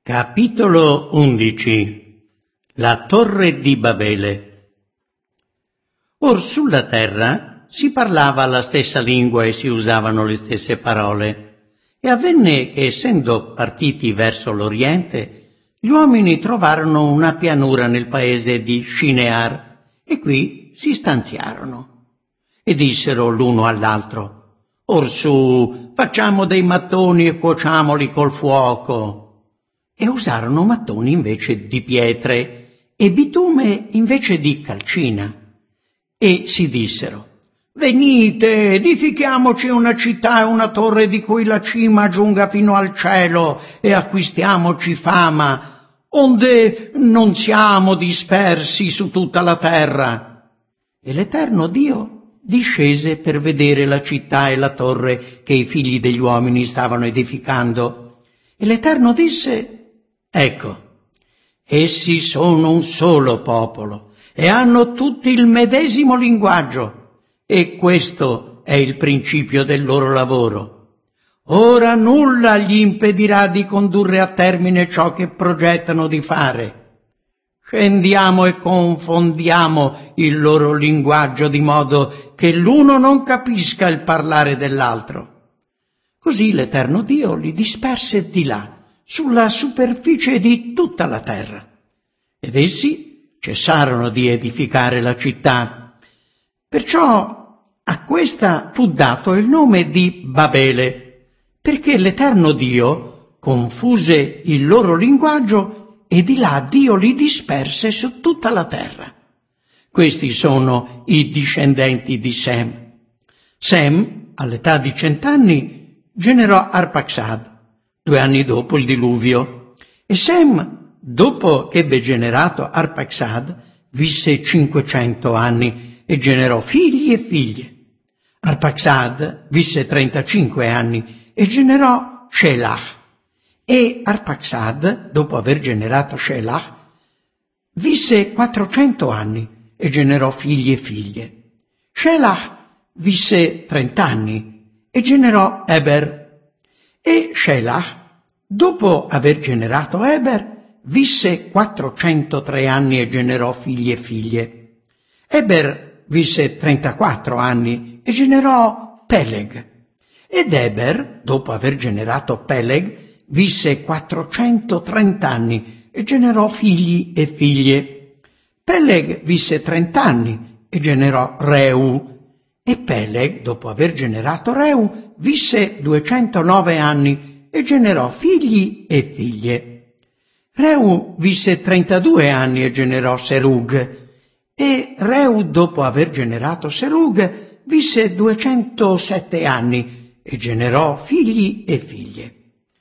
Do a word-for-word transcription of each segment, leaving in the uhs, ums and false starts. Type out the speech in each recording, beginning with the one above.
Capitolo undici. La torre di Babele. Or sulla terra si parlava la stessa lingua e si usavano le stesse parole, e avvenne che, essendo partiti verso l'oriente, gli uomini trovarono una pianura nel paese di Shinear, e qui si stanziarono. E dissero l'uno all'altro: Orsù, facciamo dei mattoni e cuociamoli col fuoco. E usarono mattoni invece di pietre e bitume invece di calcina. E si dissero: venite, edifichiamoci una città e una torre di cui la cima giunga fino al cielo, e acquistiamoci fama, onde non siamo dispersi su tutta la terra. E l'Eterno Dio discese per vedere la città e la torre che i figli degli uomini stavano edificando. E l'Eterno disse: Ecco, essi sono un solo popolo e hanno tutti il medesimo linguaggio, e questo è il principio del loro lavoro. Ora nulla gli impedirà di condurre a termine ciò che progettano di fare. Scendiamo e confondiamo il loro linguaggio di modo che l'uno non capisca il parlare dell'altro. Così l'Eterno Dio li disperse di là, sulla superficie di tutta la terra. Ed essi cessarono di edificare la città. Perciò a questa fu dato il nome di Babele, perché l'Eterno Dio confuse il loro linguaggio e di là Dio li disperse su tutta la terra. Questi sono i discendenti di Sem. Sem, all'età di cent'anni, generò Arpaxad, due anni dopo il diluvio, e Sem, dopo che ebbe generato Arpaxad, visse cinquecento anni e generò figli e figlie. Arpaxad visse trentacinque anni e generò Shelach. E Arpaxad, dopo aver generato Shelach, visse quattrocento anni e generò figli e figlie. Shelach visse trent'anni e generò Eber. E Shelach, dopo aver generato Eber, visse quattrocentotre anni e generò figli e figlie. Eber visse trentaquattro anni e generò Peleg. Ed Eber, dopo aver generato Peleg, visse quattrocentotrenta anni e generò figli e figlie. Peleg visse trent'anni e generò Reu. E Peleg, dopo aver generato Reu, visse duecentonove anni e generò figli e figlie. Reu visse trentadue anni e generò Serug. E Reu, dopo aver generato Serug, visse duecentosette anni e generò figli e figlie.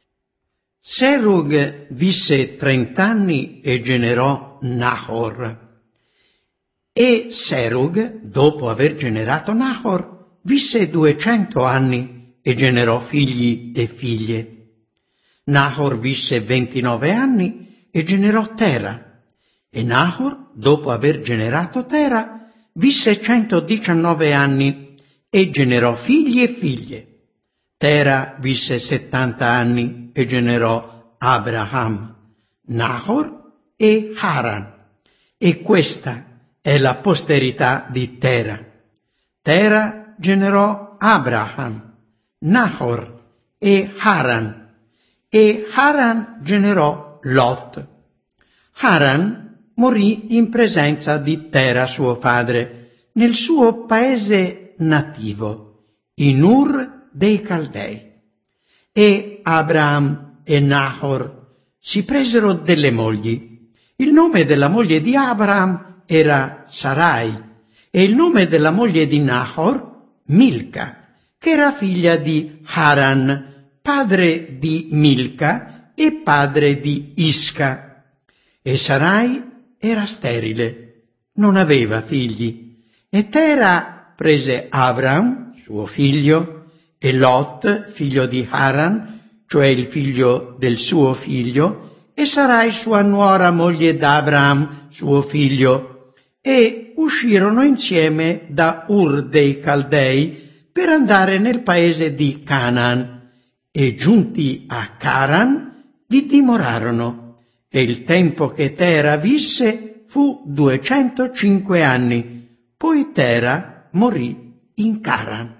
Serug visse trent'anni e generò Nahor. E Serug, dopo aver generato Nahor, visse duecento anni e generò figli e figlie. Nahor visse ventinove anni e generò Tera. E Nahor, dopo aver generato Tera, visse centodiciannove anni e generò figli e figlie. Tera visse settanta anni e generò Abraham, Nahor e Haran. E questa è la posterità di Tera. Tera generò Abraham, Nahor e Haran, e Haran generò Lot. Haran morì in presenza di Tera suo padre, nel suo paese nativo, in Ur dei Caldei. E Abraham e Nahor si presero delle mogli. Il nome della moglie di Abraham era Sarai, e il nome della moglie di Nahor, Milca, che era figlia di Haran, padre di Milca e padre di Isca. E Sarai era sterile, non aveva figli. E Tera prese Abram, suo figlio, e Lot, figlio di Haran, cioè il figlio del suo figlio, e Sarai sua nuora, moglie d'Abram, suo figlio, e uscirono insieme da Ur dei Caldei per andare nel paese di Canaan, e giunti a Caran vi dimorarono, e il tempo che Tera visse fu duecentocinque anni. Poi Tera morì in Caran.